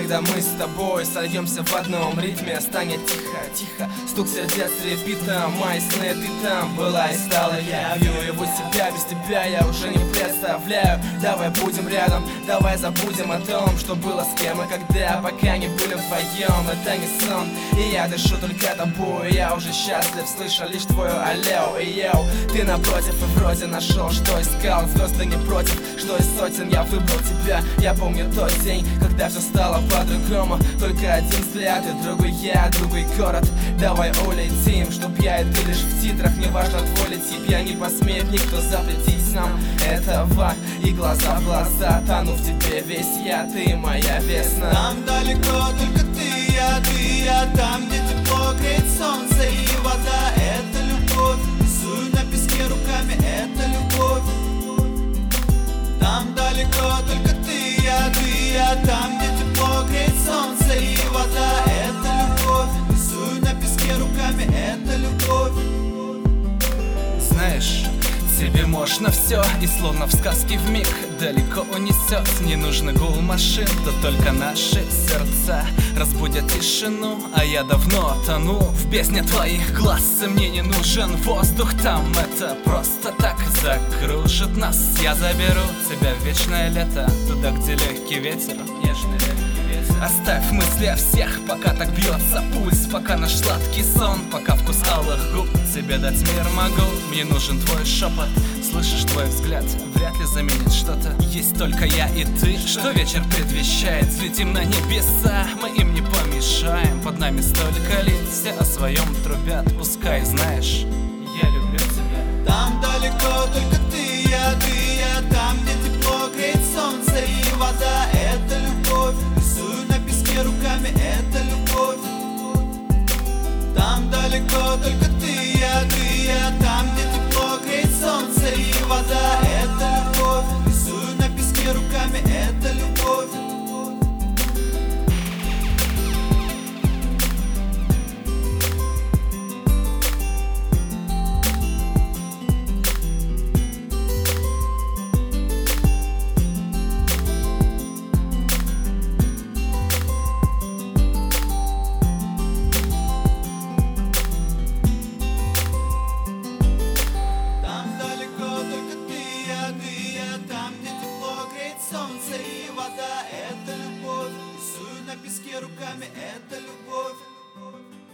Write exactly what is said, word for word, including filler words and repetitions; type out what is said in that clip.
когда мы с тобой сольемся в одном ритме. Станет тихо, тихо, стук сердец репитом. Мои сны, ты там была и стала я. Вью его себя, без тебя я уже не представляю. Давай будем рядом, давай забудем о том, что было с кем и когда, пока не были вдвоем. Это не сон, и я дышу только тобой. Я уже счастлив, слышу лишь твою аллео. И йоу, ты напротив и вроде нашел, что искал. Звезды не против, что из сотен я выбрал тебя. Я помню тот день, когда все стало по-другому. Только один взгляд и другой я, другой город. Давай улетим, чтоб я и ты лишь в титрах. Неважно твой ли тип, я не посмеет никто запретить нам этого. И глаза в глаза, тону в тебе весь я. Ты моя весна. Там далеко только ты и я, ты и я. Там, где тепло греет солнце и вода. Это любовь, рисую на песке руками. Это любовь. Там далеко только ты и я, ты и я. Там, где тепло греет солнце и вода. Это любовь, рисую на песке руками. Это любовь. Знаешь, тебе можно все, и словно в сказке вмиг далеко унесет. Не нужно гул машин, то только наши сердца разбудят тишину. А я давно тону в бездне твоих глаз, и мне не нужен воздух там. Это просто так закружит нас. Я заберу тебя в вечное лето, туда, где легкий ветер, нежный легкий ветер. Оставь мысли о всех, пока так бьется пульс, пока наш сладкий сон, пока вкус алых губ. Тебе дать мир могу, мне нужен твой шепот. Слышишь, твой взгляд вряд ли заменит что-то. Есть только я и ты, что вечер предвещает. Взлетим на небеса, мы им не помешаем. Под нами столько лиц, все о своем трубят. Пускай, знаешь, я люблю тебя. Там далеко только ты и я, ты и я. Там, где тепло греет солнце и вода. Это любовь, рисую на песке руками. Это любовь. Там далеко только ты и я, ты и я. Там, где тепло греет солнце и вода. Это любовь, рисую на песке руками. Это любовь. Солнце и вода, это любовь. Рисую на песке руками, это любовь.